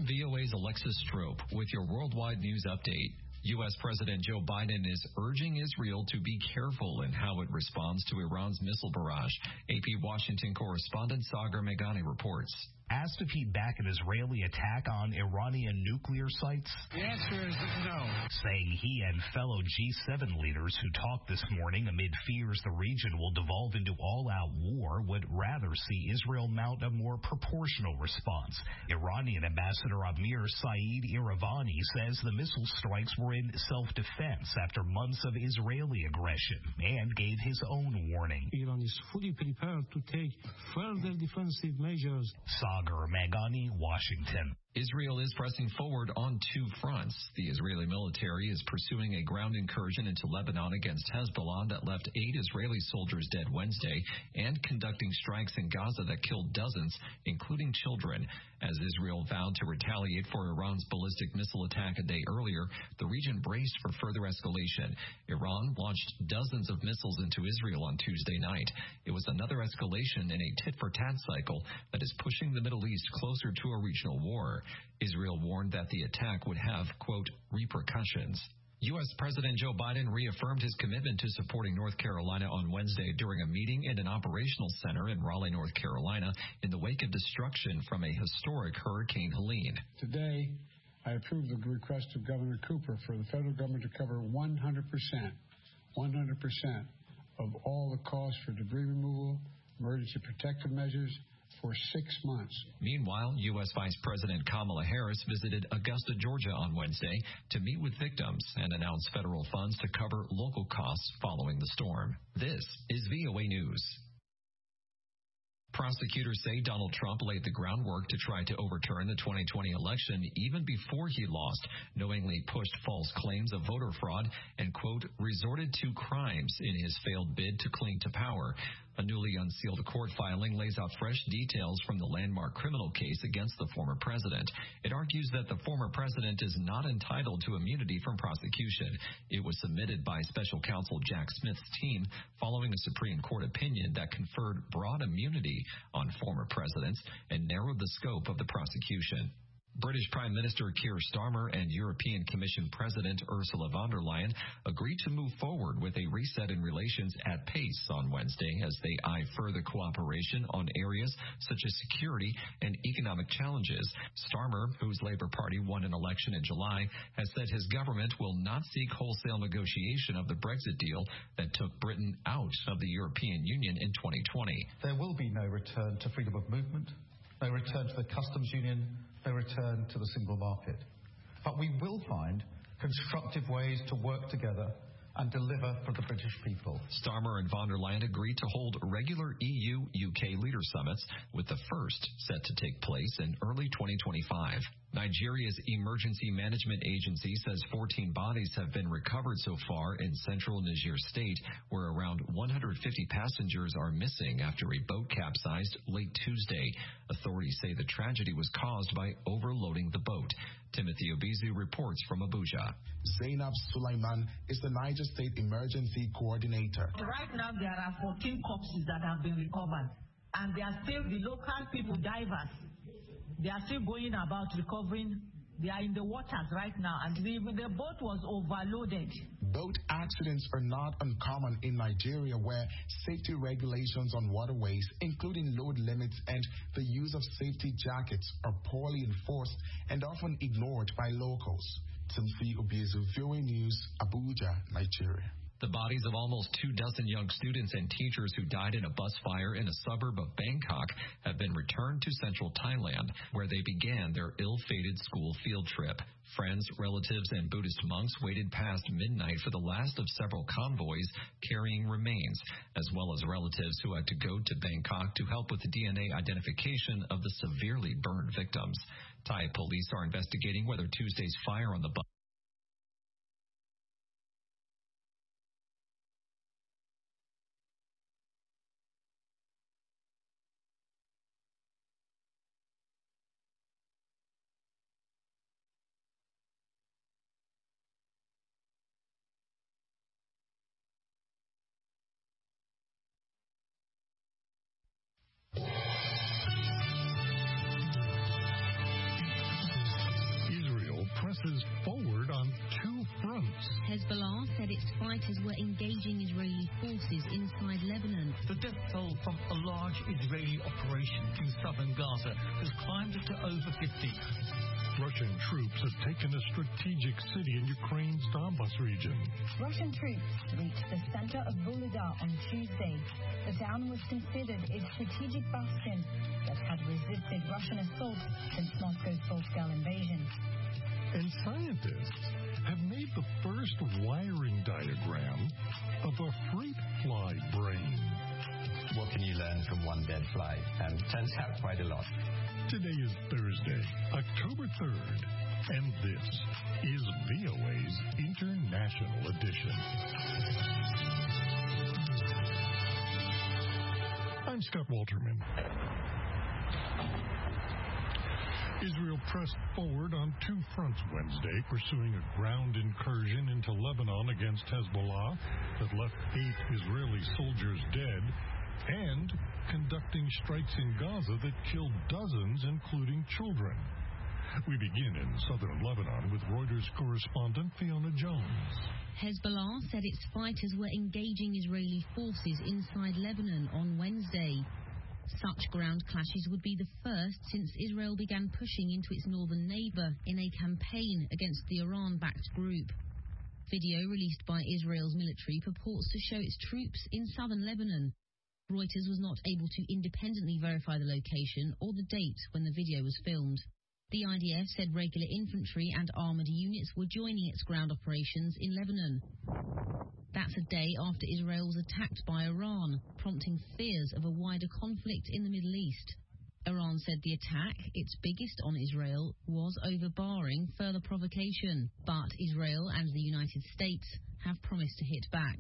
I'm VOA's Alexis Strope with your worldwide news update. U.S. President Joe Biden is urging Israel to be careful in how it responds to Iran's missile barrage. AP Washington correspondent Sagar Meghani reports. Asked if he'd back an Israeli attack on Iranian nuclear sites? The answer is no. Saying he and fellow G7 leaders who talked this morning amid fears the region will devolve into all-out war would rather see Israel mount a more proportional response. Iranian Ambassador Amir Saeed Iravani says the missile strikes were in self-defense after months of Israeli aggression and gave his own warning. Iran is fully prepared to take further defensive measures. Sagar Meghani, Washington. Israel is pressing forward on two fronts. The Israeli military is pursuing a ground incursion into Lebanon against Hezbollah that left 8 Israeli soldiers dead Wednesday and conducting strikes in Gaza that killed dozens, including children. As Israel vowed to retaliate for Iran's ballistic missile attack a day earlier, the region braced for further escalation. Iran launched dozens of missiles into Israel on Tuesday night. It was another escalation in a tit-for-tat cycle that is pushing the Middle East closer to a regional war. Israel warned that the attack would have, quote, repercussions. U.S. President Joe Biden reaffirmed his commitment to supporting North Carolina on Wednesday during a meeting in an operational center in Raleigh, North Carolina, in the wake of destruction from a historic Hurricane Helene. Today, I approve the request of Governor Cooper for the federal government to cover 100% of all the costs for debris removal, emergency protective measures, for 6 months. Meanwhile, U.S. Vice President Kamala Harris visited Augusta, Georgia on Wednesday to meet with victims and announce federal funds to cover local costs following the storm. This is VOA News. Prosecutors say Donald Trump laid the groundwork to try to overturn the 2020 election even before he lost, knowingly pushed false claims of voter fraud, and, quote, resorted to crimes in his failed bid to cling to power. A newly unsealed court filing lays out fresh details from the landmark criminal case against the former president. It argues that the former president is not entitled to immunity from prosecution. It was submitted by special counsel Jack Smith's team following a Supreme Court opinion that conferred broad immunity on former presidents and narrowed the scope of the prosecution. British Prime Minister Keir Starmer and European Commission President Ursula von der Leyen agreed to move forward with a reset in relations at pace on Wednesday as they eye further cooperation on areas such as security and economic challenges. Starmer, whose Labour Party won an election in July, has said his government will not seek wholesale negotiation of the Brexit deal that took Britain out of the European Union in 2020. There will be no return to freedom of movement, no return to the customs union, no return to the single market. But we will find constructive ways to work together and deliver for the British people. Starmer and von der Leyen agreed to hold regular EU-UK leader summits, with the first set to take place in early 2025. Nigeria's Emergency Management Agency says 14 bodies have been recovered so far in central Niger State, where around 150 passengers are missing after a boat capsized late Tuesday. Authorities say the tragedy was caused by overloading the boat. Timothy Obizu reports from Abuja. Zainab Sulaiman is the Niger State Emergency Coordinator. Right now, there are 14 corpses that have been recovered, and they are still the local people, divers. They are still going about recovering. They are in the waters right now, and the boat was overloaded. Boat accidents are not uncommon in Nigeria, where safety regulations on waterways, including load limits and the use of safety jackets, are poorly enforced and often ignored by locals. Timothy Obizu, VOA News, Abuja, Nigeria. The bodies of almost 24 young students and teachers who died in a bus fire in a suburb of Bangkok have been returned to central Thailand, where they began their ill-fated school field trip. Friends, relatives, and Buddhist monks waited past midnight for the last of several convoys carrying remains, as well as relatives who had to go to Bangkok to help with the DNA identification of the severely burned victims. Thai police are investigating whether Tuesday's fire on the bus forward on two fronts. Hezbollah said its fighters were engaging Israeli forces inside Lebanon. The death toll from a large Israeli operation in southern Gaza has climbed to over 50. Russian troops have taken a strategic city in Ukraine's Donbas region. Russian troops reached the center of Volodar on Tuesday. The town was considered a strategic bastion that had resisted Russian assault since Moscow's full-scale invasion. And scientists have made the first wiring diagram of a fruit fly brain. What can you learn from one dead fly? Turns out quite a lot. Today is Thursday, October 3rd, and this is VOA's International Edition. I'm Scott Walterman. Israel pressed forward on two fronts Wednesday, pursuing a ground incursion into Lebanon against Hezbollah that left 8 Israeli soldiers dead, and conducting strikes in Gaza that killed dozens, including children. We begin in southern Lebanon with Reuters correspondent Fiona Jones. Hezbollah said its fighters were engaging Israeli forces inside Lebanon on Wednesday. Such ground clashes would be the first since Israel began pushing into its northern neighbor in a campaign against the Iran-backed group. Video released by Israel's military purports to show its troops in southern Lebanon. Reuters was not able to independently verify the location or the date when the video was filmed. The IDF said regular infantry and armoured units were joining its ground operations in Lebanon. That's a day after Israel was attacked by Iran, prompting fears of a wider conflict in the Middle East. Iran said the attack, its biggest on Israel, was overbarring further provocation, but Israel and the United States have promised to hit back.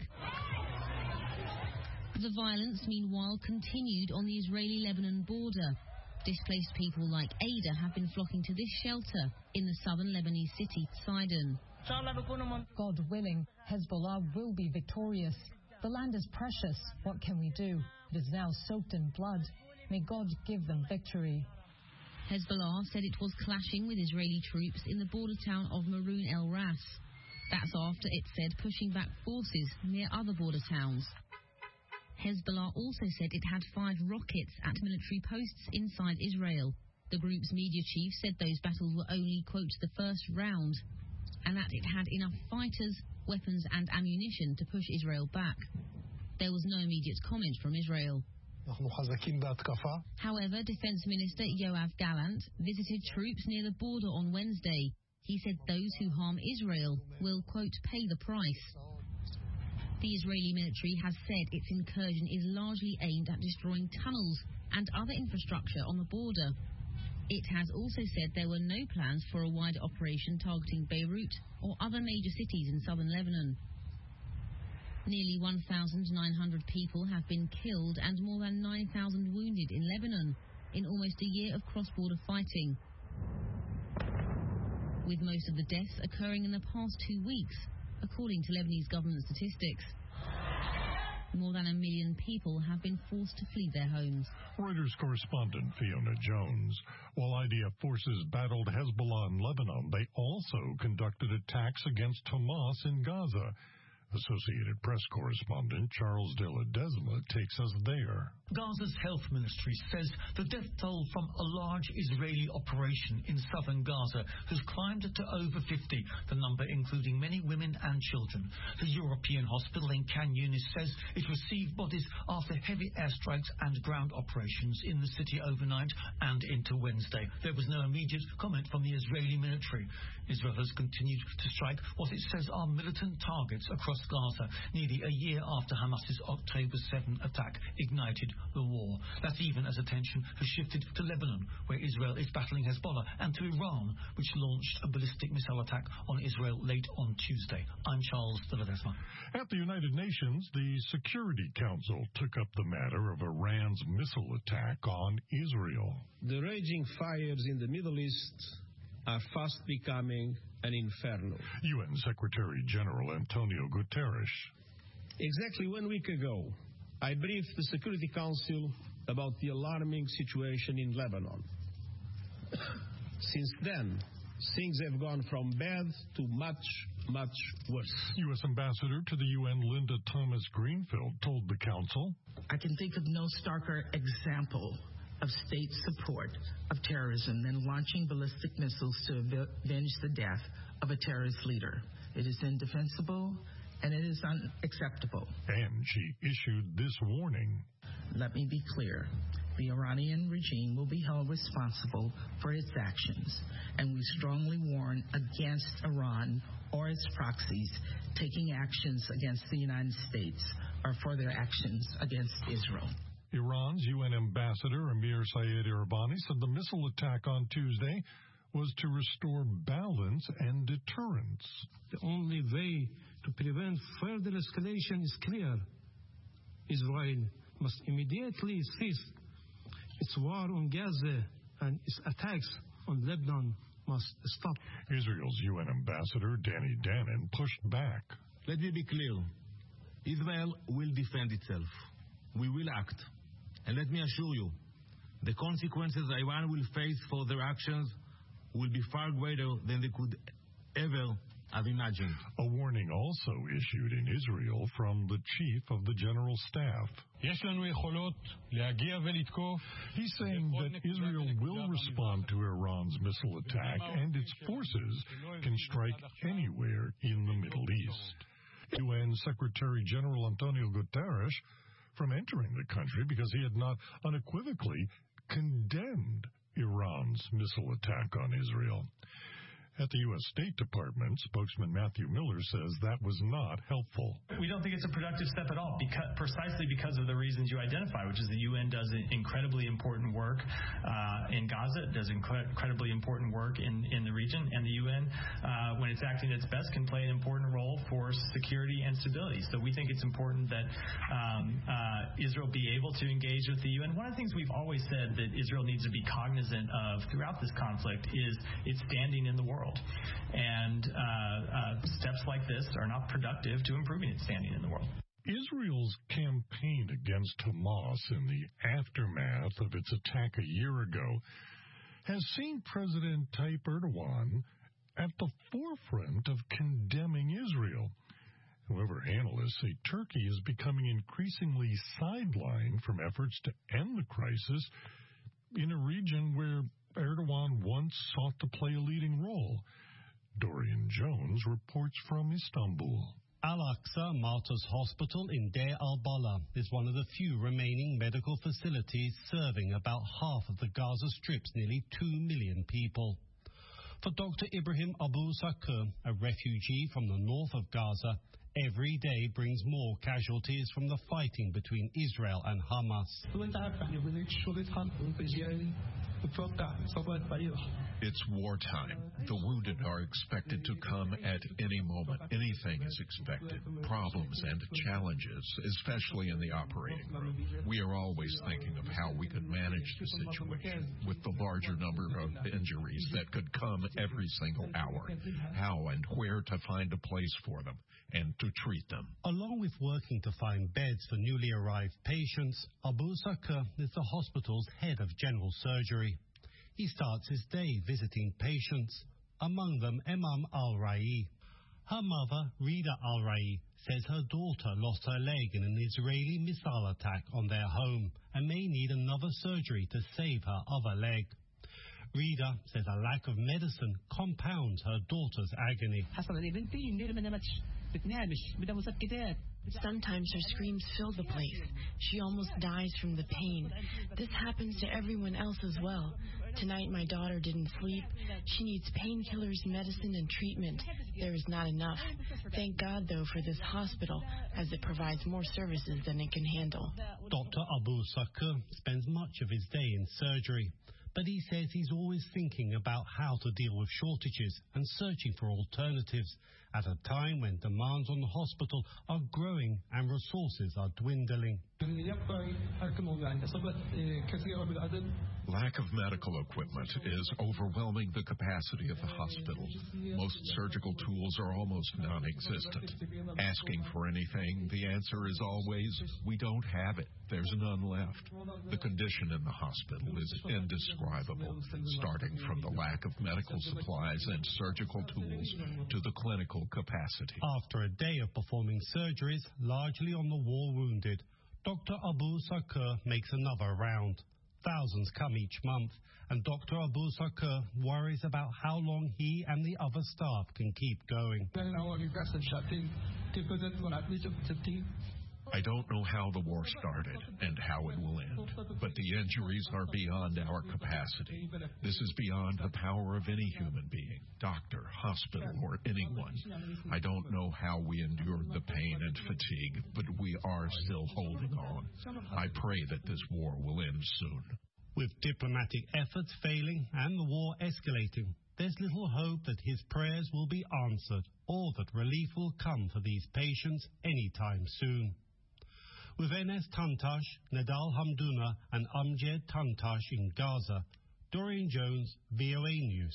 The violence, meanwhile, continued on the Israeli-Lebanon border. Displaced people like Ada have been flocking to this shelter in the southern Lebanese city, Sidon. God willing, Hezbollah will be victorious. The land is precious. What can we do? It is now soaked in blood. May God give them victory. Hezbollah said it was clashing with Israeli troops in the border town of Maroun El Ras. That's after it said pushing back forces near other border towns. Hezbollah also said it had 5 rockets at military posts inside Israel. The group's media chief said those battles were only, quote, the first round, and that it had enough fighters, weapons and ammunition to push Israel back. There was no immediate comment from Israel. However, Defense Minister Yoav Gallant visited troops near the border on Wednesday. He said those who harm Israel will, quote, pay the price. The Israeli military has said its incursion is largely aimed at destroying tunnels and other infrastructure on the border. It has also said there were no plans for a wider operation targeting Beirut or other major cities in southern Lebanon. Nearly 1,900 people have been killed and more than 9,000 wounded in Lebanon in almost a year of cross-border fighting, with most of the deaths occurring in the past 2 weeks, according to Lebanese government statistics. More than 1 million people have been forced to flee their homes. Reuters correspondent Fiona Jones. While IDF forces battled Hezbollah in Lebanon, they also conducted attacks against Hamas in Gaza. Associated Press correspondent Charles de Ledesma takes us there. Gaza's health ministry says the death toll from a large Israeli operation in southern Gaza has climbed to over 50, the number including many women and children. The European hospital in Khan Yunis says it received bodies after heavy airstrikes and ground operations in the city overnight and into Wednesday. There was no immediate comment from the Israeli military. Israel has continued to strike what it says are militant targets across Gaza, nearly a year after Hamas's October 7 attack ignited the war. That's even as attention has shifted to Lebanon, where Israel is battling Hezbollah, and to Iran, which launched a ballistic missile attack on Israel late on Tuesday. I'm Charles de Ledesma. At the United Nations, the Security Council took up the matter of Iran's missile attack on Israel. The raging fires in the Middle East are fast becoming an inferno. UN Secretary General Antonio Guterres. Exactly 1 week ago, I briefed the Security Council about the alarming situation in Lebanon. Since then, things have gone from bad to much, much worse. U.S. Ambassador to the UN Linda Thomas-Greenfield told the Council, I can think of no starker example of state support of terrorism than launching ballistic missiles to avenge the death of a terrorist leader. It is indefensible and it is unacceptable. And she issued this warning. Let me be clear. The Iranian regime will be held responsible for its actions, and we strongly warn against Iran or its proxies taking actions against the United States or for their actions against Israel. Iran's UN ambassador, Amir Saeed Irabani, said the missile attack on Tuesday was to restore balance and deterrence. The only way to prevent further escalation is clear. Israel must immediately cease its war on Gaza, and its attacks on Lebanon must stop. Israel's UN ambassador, Danny Danon, pushed back. Let me be clear. Israel will defend itself. We will act. And let me assure you, the consequences Iran will face for their actions will be far greater than they could ever have imagined. A warning also issued in Israel from the chief of the general staff. He's saying that Israel will respond to Iran's missile attack and its forces can strike anywhere in the Middle East. UN Secretary General Antonio Guterres from entering the country because he had not unequivocally condemned Iran's missile attack on Israel. At the U.S. State Department, spokesman Matthew Miller says that was not helpful. We don't think it's a productive step at all, precisely because of the reasons you identify, which is the UN does incredibly important work in Gaza, it does incredibly important work in the region, and the UN, when it's acting at its best, can play an important role for security and stability. So we think it's important that Israel be able to engage with the UN. One of the things we've always said that Israel needs to be cognizant of throughout this conflict is its standing in the world. And steps like this are not productive to improving its standing in the world. Israel's campaign against Hamas in the aftermath of its attack a year ago has seen President Tayyip Erdogan at the forefront of condemning Israel. However, analysts say Turkey is becoming increasingly sidelined from efforts to end the crisis in a region where Erdogan once sought to play a leading role. Dorian Jones reports from Istanbul. Al-Aqsa Martyrs Hospital in Deir al-Balah is one of the few remaining medical facilities serving about half of the Gaza Strip's nearly 2 million people. For Dr. Ibrahim Abu Sakur, a refugee from the north of Gaza, every day brings more casualties from the fighting between Israel and Hamas. It's wartime. The wounded are expected to come at any moment. Anything is expected. Problems and challenges, especially in the operating room. We are always thinking of how we could manage the situation with the larger number of injuries that could come every single hour. How and where to find a place for them and to treat them. Along with working to find beds for newly arrived patients, Abu Sakur is the hospital's head of general surgery. He starts his day visiting patients, among them Imam Al-Rai. Her mother, Rida Al-Rai, says her daughter lost her leg in an Israeli missile attack on their home and may need another surgery to save her other leg. Rida says a lack of medicine compounds her daughter's agony. Sometimes her screams fill the place. She almost dies from the pain. This happens to everyone else as well. Tonight my daughter didn't sleep. She needs painkillers, medicine, and treatment. There is not enough. Thank God, though, for this hospital, as it provides more services than it can handle. Dr. Abu Sakur spends much of his day in surgery, but he says he's always thinking about how to deal with shortages and searching for alternatives at a time when demands on the hospital are growing and resources are dwindling. Lack of medical equipment is overwhelming the capacity of the hospital. Most surgical tools are almost non-existent. Asking for anything, the answer is always, we don't have it. There's none left. The condition in the hospital is indescribable, starting from the lack of medical supplies and surgical tools to the clinical capacity. After a day of performing surgeries, largely on the war wounded, Dr. Abu Sarkar makes another round. Thousands come each month, and Dr. Abu Sarkar worries about how long he and the other staff can keep going. I don't know how the war started and how it will end, but the injuries are beyond our capacity. This is beyond the power of any human being, doctor, hospital, or anyone. I don't know how we endured the pain and fatigue, but we are still holding on. I pray that this war will end soon. With diplomatic efforts failing and the war escalating, there's little hope that his prayers will be answered or that relief will come for these patients anytime soon. With Enes Tantash, Nadal Hamdouna and Amjad Tantash in Gaza, Dorian Jones, VOA News.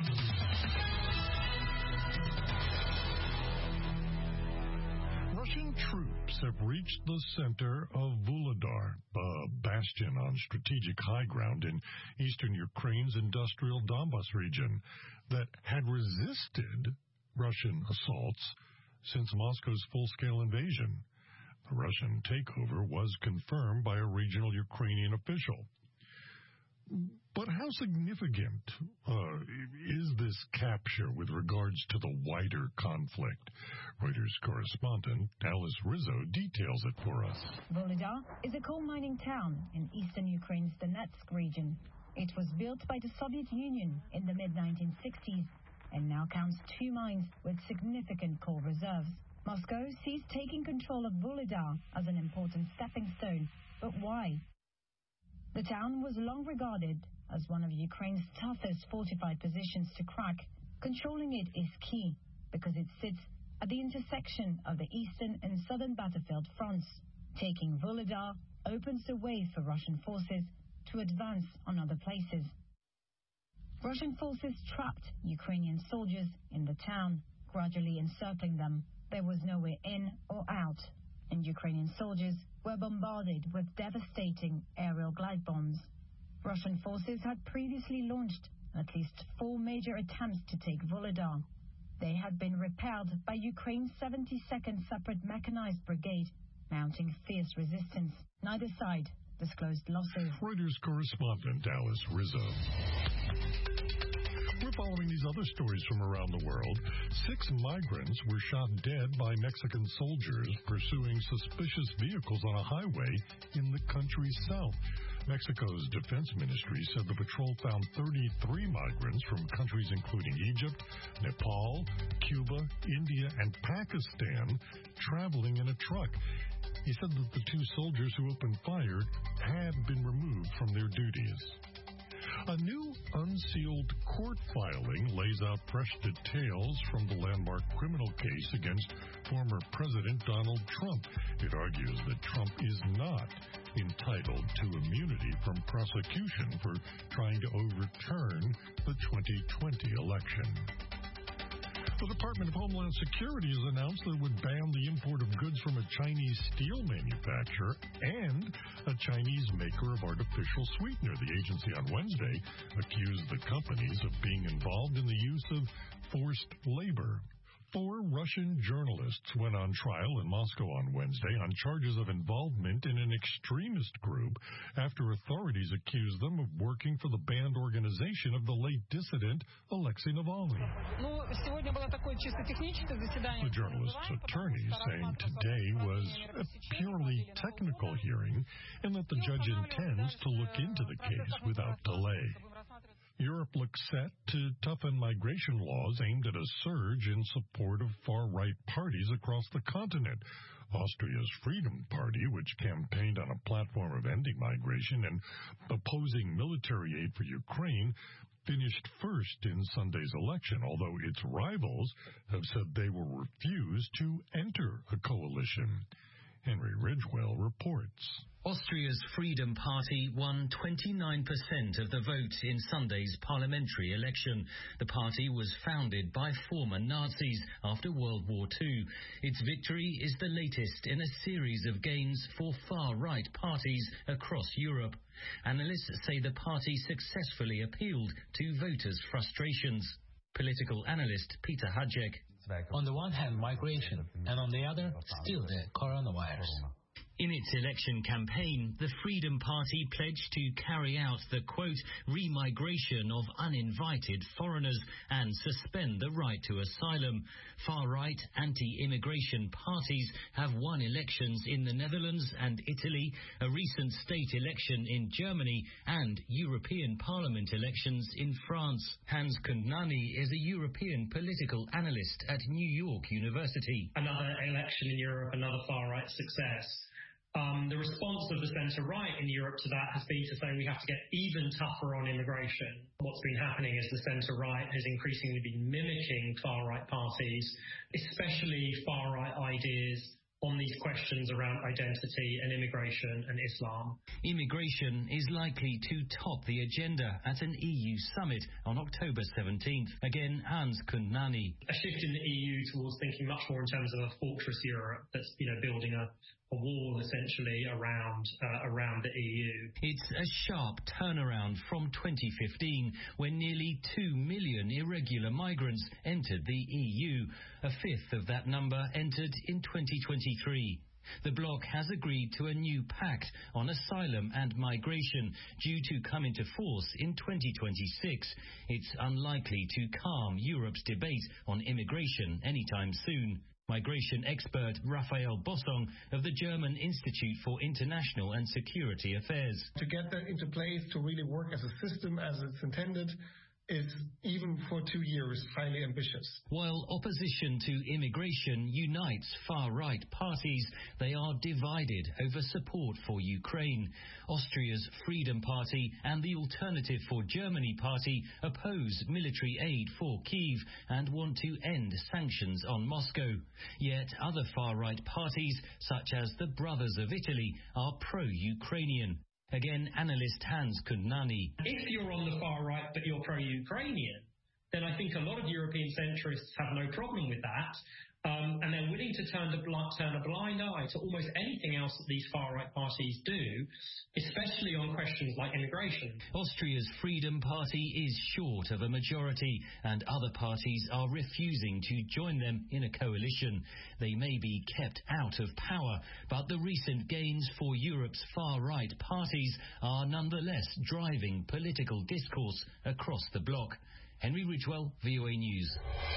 Russian troops have reached the center of Vuhledar, a bastion on strategic high ground in eastern Ukraine's industrial Donbas region that had resisted Russian assaults since Moscow's full-scale invasion. The Russian takeover was confirmed by a regional Ukrainian official. But how significant is this capture with regards to the wider conflict? Reuters correspondent Alice Rizzo details it for us. Vuhledar is a coal mining town in eastern Ukraine's Donetsk region. It was built by the Soviet Union in the mid-1960s and now counts 2 mines with significant coal reserves. Moscow sees taking control of Vuhledar as an important stepping stone. But why? The town was long regarded as one of Ukraine's toughest fortified positions to crack. Controlling it is key because it sits at the intersection of the eastern and southern battlefield fronts. Taking Vuhledar opens the way for Russian forces to advance on other places. Russian forces trapped Ukrainian soldiers in the town, gradually encircling them. There was nowhere in or out, and Ukrainian soldiers were bombarded with devastating aerial glide bombs. Russian forces had previously launched at least 4 major attempts to take Vuhledar. They had been repelled by Ukraine's 72nd Separate Mechanized Brigade, mounting fierce resistance. Neither side disclosed losses. Reuters correspondent Alice Rizzo. We're following these other stories from around the world. 6 migrants were shot dead by Mexican soldiers pursuing suspicious vehicles on a highway in the country's south. Mexico's defense ministry said the patrol found 33 migrants from countries including Egypt, Nepal, Cuba, India, and Pakistan traveling in a truck. He said that the 2 soldiers who opened fire had been removed from their duties. A new unsealed court filing lays out fresh details from the landmark criminal case against former President Donald Trump. It argues that Trump is not entitled to immunity from prosecution for trying to overturn the 2020 election. The Department of Homeland Security has announced that it would ban the import of goods from a Chinese steel manufacturer and a Chinese maker of artificial sweetener. The agency on Wednesday accused the companies of being involved in the use of forced labor. 4 Russian journalists went on trial in Moscow on Wednesday on charges of involvement in an extremist group after authorities accused them of working for the banned organization of the late dissident Alexei Navalny. The journalist's attorney saying today was a purely technical hearing and that the judge intends to look into the case without delay. Europe looks set to toughen migration laws aimed at a surge in support of far-right parties across the continent. Austria's Freedom Party, which campaigned on a platform of ending migration and opposing military aid for Ukraine, finished first in Sunday's election, although its rivals have said they will refuse to enter a coalition. Henry Ridgewell reports. Austria's Freedom Party won 29% of the vote in Sunday's parliamentary election. The party was founded by former Nazis after World War II. Its victory is the latest in a series of gains for far-right parties across Europe. Analysts say the party successfully appealed to voters' frustrations. Political analyst Peter Hajek. On the one hand, migration, and on the other, still the coronavirus. In its election campaign, the Freedom Party pledged to carry out the, quote, remigration of uninvited foreigners and suspend the right to asylum. Far-right anti-immigration parties have won elections in the Netherlands and Italy, a recent state election in Germany, and European Parliament elections in France. Hans Kundnani is a European political analyst at New York University. Another election in Europe, another far-right success. The response of the centre-right in Europe to that has been to say we have to get even tougher on immigration. What's been happening is the centre-right has increasingly been mimicking far-right parties, especially far-right ideas on these questions around identity and immigration and Islam. Immigration is likely to top the agenda at an EU summit on October 17th. Again, Hans Kundnani. A shift in the EU towards thinking much more in terms of a fortress Europe that's, building a wall essentially around the EU. It's a sharp turnaround from 2015 when nearly 2 million irregular migrants entered the EU. A fifth of that number entered in 2023. The bloc has agreed to a new pact on asylum and migration due to come into force in 2026. It's unlikely to calm Europe's debate on immigration anytime soon. Migration expert Raphael Bossong of the German Institute for International and Security Affairs. To get that into place, to really work as a system as it's intended, is, even for 2 years, highly ambitious. While opposition to immigration unites far-right parties, they are divided over support for Ukraine. Austria's Freedom Party and the Alternative for Germany party oppose military aid for Kyiv and want to end sanctions on Moscow. Yet other far-right parties, such as the Brothers of Italy, are pro-Ukrainian. Again, analyst Hans Kundnani. If you're on the far right but you're pro-Ukrainian, then I think a lot of European centrists have no problem with that. And they're willing to turn a blind eye to almost anything else that these far-right parties do, especially on questions like immigration. Austria's Freedom Party is short of a majority, and other parties are refusing to join them in a coalition. They may be kept out of power, but the recent gains for Europe's far-right parties are nonetheless driving political discourse across the bloc. Henry Ridgewell, VOA News.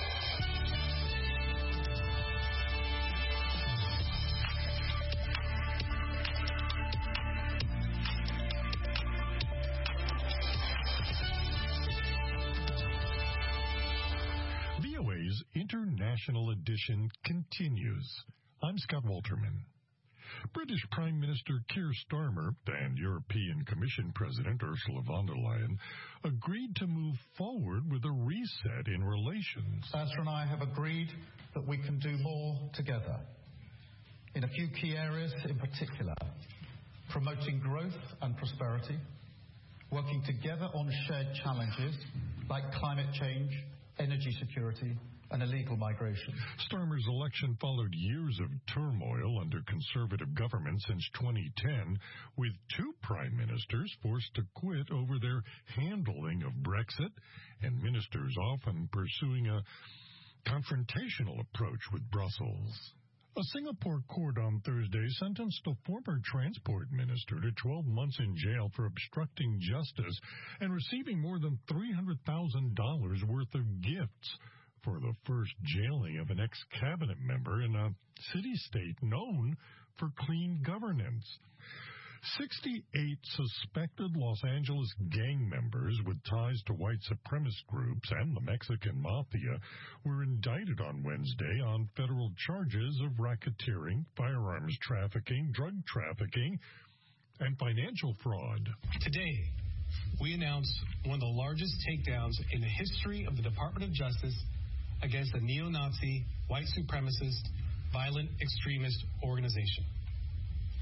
International edition continues. I'm Scott Walterman. British Prime Minister Keir Starmer and European Commission President Ursula von der Leyen agreed to move forward with a reset in relations. Ursula and I have agreed that we can do more together in a few key areas in particular: promoting growth and prosperity, working together on shared challenges like climate change, energy security, and illegal migration. Starmer's election followed years of turmoil under Conservative government since 2010, with two prime ministers forced to quit over their handling of Brexit, and ministers often pursuing a confrontational approach with Brussels. A Singapore court on Thursday sentenced a former transport minister to 12 months in jail for obstructing justice and receiving more than $300,000 worth of gifts for the first jailing of an ex-cabinet member in a city-state known for clean governance. 68 suspected Los Angeles gang members with ties to white supremacist groups and the Mexican mafia were indicted on Wednesday on federal charges of racketeering, firearms trafficking, drug trafficking, and financial fraud. Today, we announce one of the largest takedowns in the history of the Department of Justice against a neo-Nazi, white supremacist, violent extremist organization.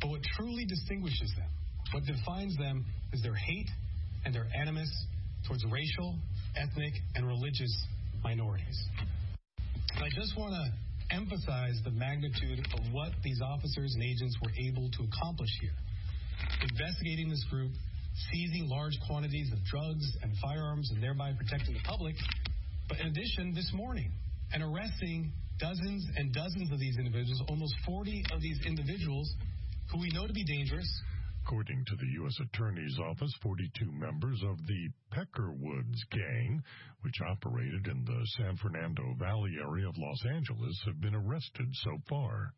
But what truly distinguishes them, what defines them, is their hate and their animus towards racial, ethnic, and religious minorities. And I just want to emphasize the magnitude of what these officers and agents were able to accomplish here. Investigating this group, seizing large quantities of drugs and firearms, and thereby protecting the public. But in addition, this morning, and arresting dozens and dozens of these individuals, almost 40 of these individuals who we know to be dangerous. According to the U.S. Attorney's Office, 42 members of the Peckerwoods gang, which operated in the San Fernando Valley area of Los Angeles, have been arrested so far.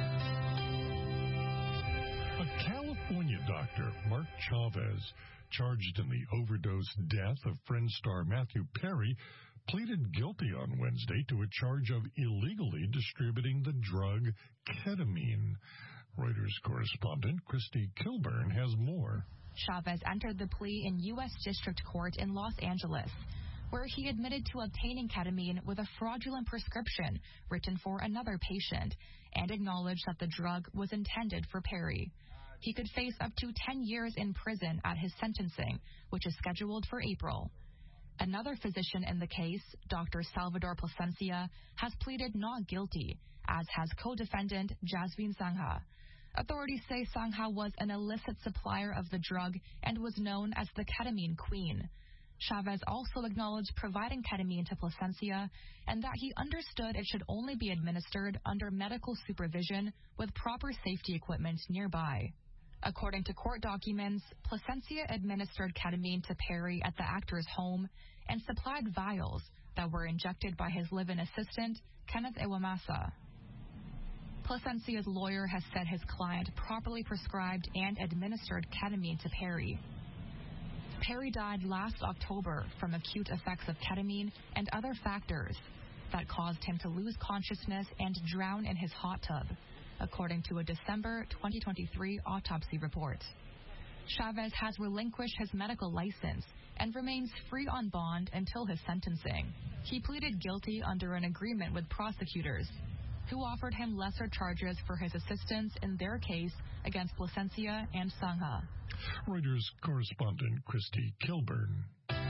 A California doctor, Mark Chavez, charged in the overdose death of Friends star Matthew Perry, pleaded guilty on Wednesday to a charge of illegally distributing the drug ketamine. Reuters correspondent Christy Kilburn has more. Chavez entered the plea in U.S. District Court in Los Angeles, where he admitted to obtaining ketamine with a fraudulent prescription written for another patient and acknowledged that the drug was intended for Perry. He could face up to 10 years in prison at his sentencing, which is scheduled for April. Another physician in the case, Dr. Salvador Plasencia, has pleaded not guilty, as has co-defendant Jasvin Sangha. Authorities say Sangha was an illicit supplier of the drug and was known as the ketamine queen. Chavez also acknowledged providing ketamine to Plasencia and that he understood it should only be administered under medical supervision with proper safety equipment nearby. According to court documents, Plasencia administered ketamine to Perry at the actor's home and supplied vials that were injected by his live-in assistant, Kenneth Iwamasa. Plasencia's lawyer has said his client properly prescribed and administered ketamine to Perry. Perry died last October from acute effects of ketamine and other factors that caused him to lose consciousness and drown in his hot tub, according to a December 2023 autopsy report. Chavez has relinquished his medical license and remains free on bond until his sentencing. He pleaded guilty under an agreement with prosecutors, who offered him lesser charges for his assistance in their case against Plasencia and Sangha. Reuters correspondent Christy Kilburn.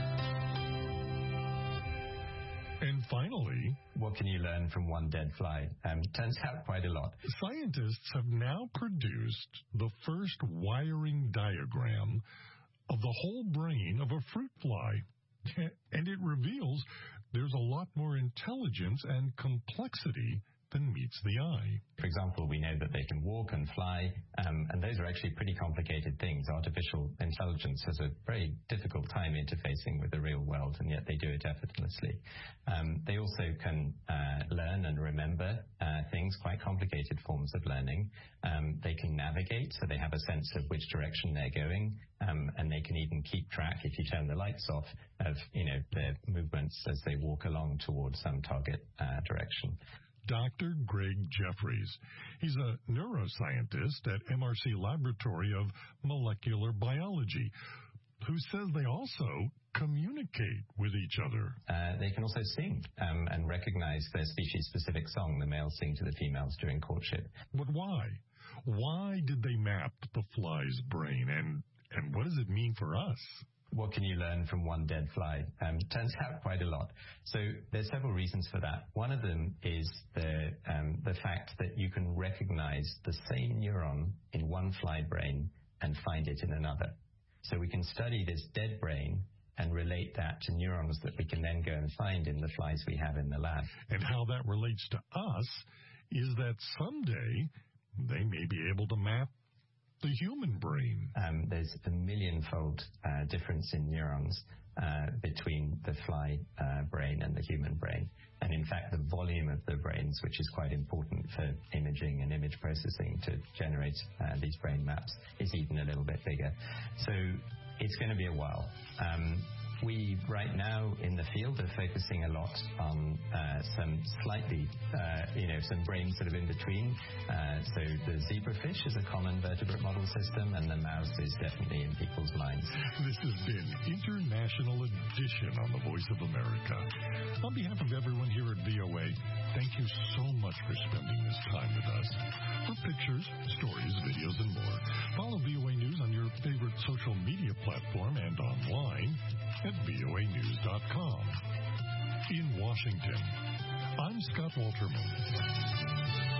And finally, what can you learn from one dead fly? Turns out quite a lot. Scientists have now produced the first wiring diagram of the whole brain of a fruit fly. And it reveals there's a lot more intelligence and complexity than meets the eye. For example, we know that they can walk and fly, and those are actually pretty complicated things. Artificial intelligence has a very difficult time interfacing with the real world, and yet they do it effortlessly. They also can learn and remember things, quite complicated forms of learning. They can navigate, so they have a sense of which direction they're going, and they can even keep track, if you turn the lights off, of their movements as they walk along towards some target direction. Dr. Greg Jeffries. He's a neuroscientist at MRC Laboratory of Molecular Biology, who says they also communicate with each other. They can also sing and recognize their species-specific song. The males sing to the females during courtship. But why? Why did they map the fly's brain, and what does it mean for us? What can you learn from one dead fly? Turns out quite a lot. So there's several reasons for that. One of them is the fact that you can recognize the same neuron in one fly brain and find it in another. So we can study this dead brain and relate that to neurons that we can then go and find in the flies we have in the lab. And how that relates to us is that someday they may be able to map the human brain. There's a millionfold difference in neurons between the fly brain and the human brain. And in fact, the volume of the brains, which is quite important for imaging and image processing to generate these brain maps, is even a little bit bigger. So it's going to be a while. We, right now, in the field, are focusing a lot on some slightly, some brains sort of in between. So the zebrafish is a common vertebrate model system, and the mouse is definitely in people's minds. This has been International Edition on the Voice of America. On behalf of everyone here at VOA, thank you so much for spending this time with us. For pictures, stories, videos, and more, favorite social media platform and online at voanews.com. In Washington, I'm Scott Walterman.